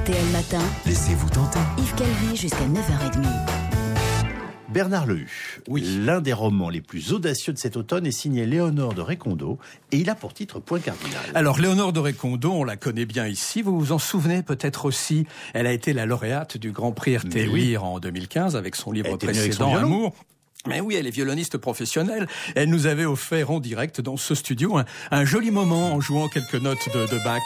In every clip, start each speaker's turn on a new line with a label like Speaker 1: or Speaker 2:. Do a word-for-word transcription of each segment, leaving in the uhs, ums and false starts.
Speaker 1: R T L Matin,
Speaker 2: Laissez-vous tenter.
Speaker 1: Yves Calvi jusqu'à neuf heures trente.
Speaker 3: Bernard Lehu,
Speaker 2: Oui.
Speaker 3: L'un des romans les plus audacieux de cet automne est signé Léonore de Récondo et il a pour titre Point cardinal.
Speaker 2: Alors, Léonore de Récondo, on la connaît bien ici. Vous vous en souvenez peut-être aussi. Elle a été la lauréate du Grand Prix R T L
Speaker 3: Mais oui.
Speaker 2: Lire en deux mille quinze avec son livre
Speaker 3: Elle était venue avec son
Speaker 2: précédent,
Speaker 3: violon.
Speaker 2: Amour. Mais oui, elle est violoniste professionnelle. Elle nous avait offert en direct dans ce studio un, un joli moment en jouant quelques notes de, de Bach.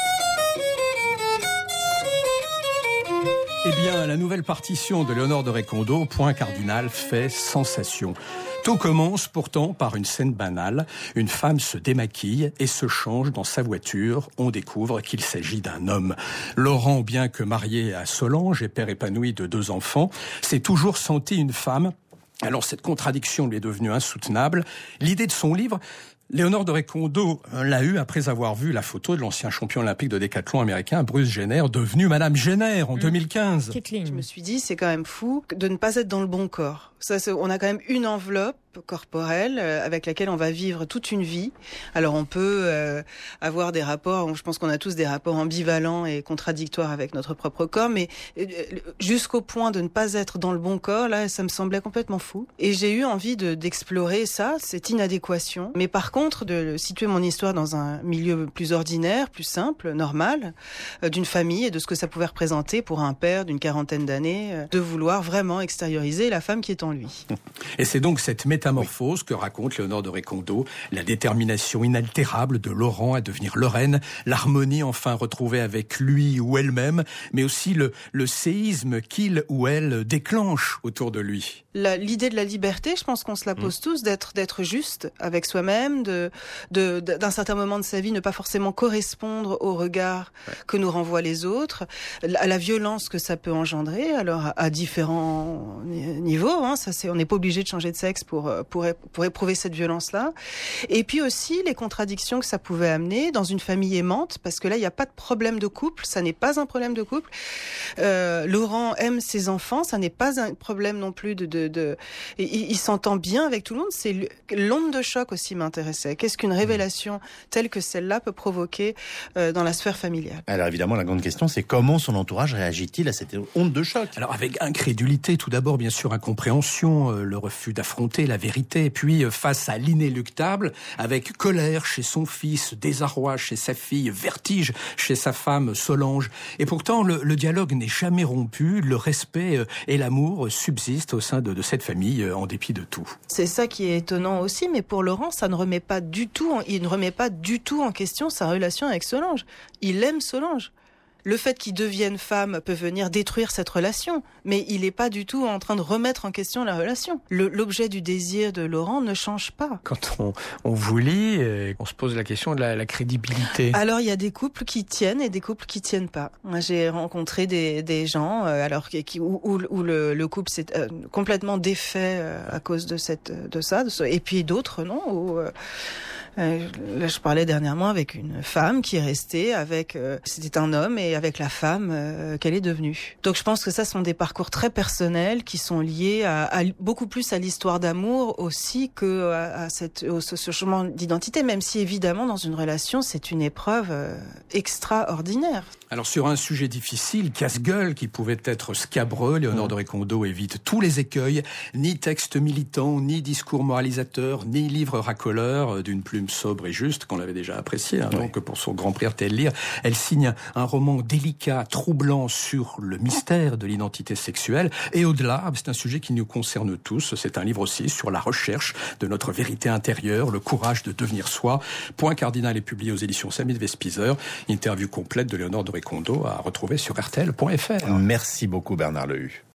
Speaker 2: Eh bien, la nouvelle partition de Léonore de Récondo, Point cardinal, fait sensation. Tout commence pourtant par une scène banale. Une femme se démaquille et se change dans sa voiture. On découvre qu'il s'agit d'un homme. Laurent, bien que marié à Solange et père épanoui de deux enfants, s'est toujours senti une femme. Alors cette contradiction lui est devenue insoutenable. L'idée de son livre, Léonore de Récondo l'a eue après avoir vu la photo de l'ancien champion olympique de décathlon américain Bruce Jenner, devenu Madame Jenner en mmh. deux mille quinze.
Speaker 4: Je me suis dit, c'est quand même fou de ne pas être dans le bon corps. Ça, c'est, on a quand même une enveloppe corporelle euh, avec laquelle on va vivre toute une vie. Alors on peut euh, avoir des rapports, je pense qu'on a tous des rapports ambivalents et contradictoires avec notre propre corps, mais euh, jusqu'au point de ne pas être dans le bon corps, là, ça me semblait complètement fou. Et j'ai eu envie de, d'explorer ça, cette inadéquation. Mais par contre, de situer mon histoire dans un milieu plus ordinaire, plus simple, normal, euh, d'une famille et de ce que ça pouvait représenter pour un père d'une quarantaine d'années, euh, de vouloir vraiment extérioriser la femme qui est en lui.
Speaker 2: Et c'est donc cette métamorphose oui. que raconte Léonore de Récondo, la détermination inaltérable de Laurent à devenir Lorraine, l'harmonie enfin retrouvée avec lui ou elle-même, mais aussi le, le séisme qu'il ou elle déclenche autour de lui.
Speaker 4: La, l'idée de la liberté, je pense qu'on se la pose mmh. tous, d'être, d'être juste avec soi-même, de, de, d'un certain moment de sa vie, ne pas forcément correspondre au regard ouais. que nous renvoient les autres, à la violence que ça peut engendrer, alors à, à différents niveaux, hein, ça c'est, on n'est pas obligé de changer de sexe pour, pour, pour éprouver cette violence-là, et puis aussi les contradictions que ça pouvait amener dans une famille aimante, parce que là il n'y a pas de problème de couple, ça n'est pas un problème de couple, euh, Laurent aime ses enfants, ça n'est pas un problème non plus de, de De, de, il, il s'entend bien avec tout le monde. C'est l'onde de choc aussi m'intéressait. Qu'est-ce qu'une révélation telle que celle-là peut provoquer euh, dans la sphère familiale?
Speaker 3: Alors évidemment, la grande question, c'est comment son entourage réagit-il à cette onde de choc?
Speaker 2: Alors avec incrédulité, tout d'abord, bien sûr, incompréhension, euh, le refus d'affronter la vérité, et puis euh, face à l'inéluctable, avec colère chez son fils, désarroi chez sa fille, vertige chez sa femme Solange. Et pourtant, le, le dialogue n'est jamais rompu, le respect euh, et l'amour subsistent au sein de de cette famille, en dépit de tout.
Speaker 4: C'est ça qui est étonnant aussi, mais pour Laurent, ça ne remet pas du tout, il ne remet pas du tout en question sa relation avec Solange. Il aime Solange. Le fait qu'il devienne femme peut venir détruire cette relation, mais il n'est pas du tout en train de remettre en question la relation. Le, l'objet du désir de Laurent ne change pas.
Speaker 2: Quand on, on vous lit, euh, on se pose la question de la, la crédibilité.
Speaker 4: Alors, il y a des couples qui tiennent et des couples qui tiennent pas. Moi, j'ai rencontré des, des gens euh, alors qui, où, où, où le, le couple s'est euh, complètement défait euh, à cause de, cette, de ça, de ce, et puis d'autres, non où, euh, Euh, là, je parlais dernièrement avec une femme qui est restée avec, euh, c'était un homme et avec la femme euh, qu'elle est devenue. Donc je pense que ça sont des parcours très personnels qui sont liés à, à beaucoup plus à l'histoire d'amour aussi que à, à cette, au, ce, ce changement d'identité, même si évidemment dans une relation c'est une épreuve euh, extraordinaire.
Speaker 2: Alors sur un sujet difficile, casse-gueule qui pouvait être scabreux, Léonore de Récondo évite tous les écueils, ni texte militant, ni discours moralisateur, ni livre racoleur, d'une plume sobre et juste, qu'on l'avait déjà apprécié, hein, oui. donc pour son Grand Prix R T L Lire. Elle signe un roman délicat, troublant sur le mystère de l'identité sexuelle, et au-delà, c'est un sujet qui nous concerne tous, c'est un livre aussi sur la recherche de notre vérité intérieure, le courage de devenir soi. Point cardinal est publié aux éditions Samy de Vespizer, interview complète de Léonore de Récondo à retrouver sur R T L point F R.
Speaker 3: Merci beaucoup Bernard Lehu.